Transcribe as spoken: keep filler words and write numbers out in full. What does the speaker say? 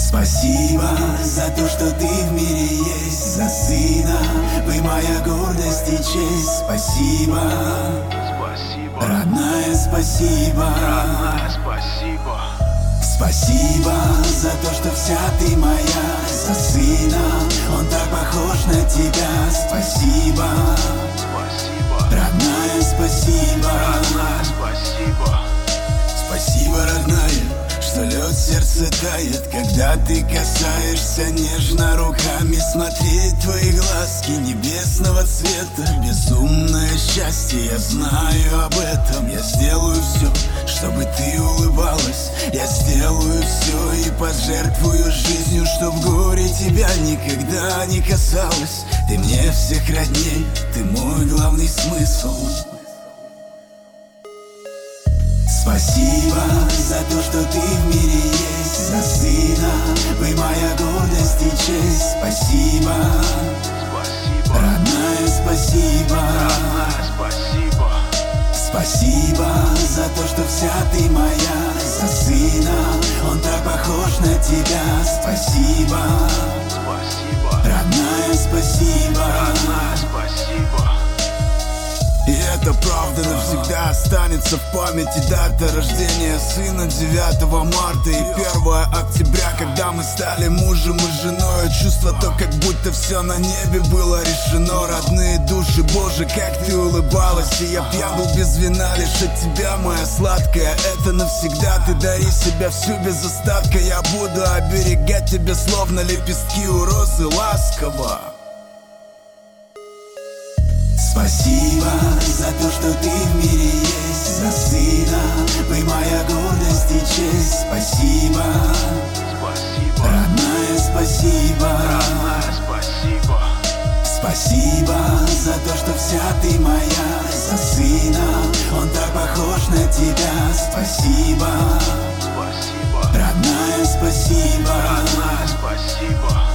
Спасибо за то, что ты в мире есть, за сына, вы моя гордость и честь. Спасибо, Спасибо, родная, спасибо, родная, спасибо. Спасибо за то, что вся ты моя, за сына, он так похож на тебя. Спасибо, Спасибо, родная, спасибо, родная, спасибо. Спасибо, родная, что лед в сердце тает, когда ты касаешься нежно руками. Смотреть твои глазки небесного цвета, безумное счастье, я знаю об этом. Я сделаю все, чтобы ты улыбалась, я сделаю все и пожертвую жизнью, чтоб горе тебя никогда не касалось. Ты мне всех родней, ты мой главный смысл. Спасибо за то, что ты в мире есть, за сына, вы моя гордость и честь. Спасибо, Спасибо, родная, спасибо, родная, спасибо. Спасибо за то, что вся ты моя, за сына, он так похож на тебя. Спасибо, Спасибо, родная, спасибо, родная, спасибо. И это правда навсегда останется в памяти. Дата рождения сына девятого марта и первого октября, когда мы стали мужем и женой. Чувство то, как будто все на небе было решено. Родные души, боже, как ты улыбалась. И я пьян был без вина лишь от тебя, моя сладкая. Это навсегда, ты дари себя всю без остатка. Я буду оберегать тебя, словно лепестки у розы, ласково. Спасибо за то, что ты в мире есть, за сына, вы моя гордость и честь. Спасибо, Спасибо, родная, спасибо, родная, спасибо. Спасибо за то, что вся ты моя, за сына, он так похож на тебя. Спасибо, Спасибо, родная, спасибо, родная, спасибо.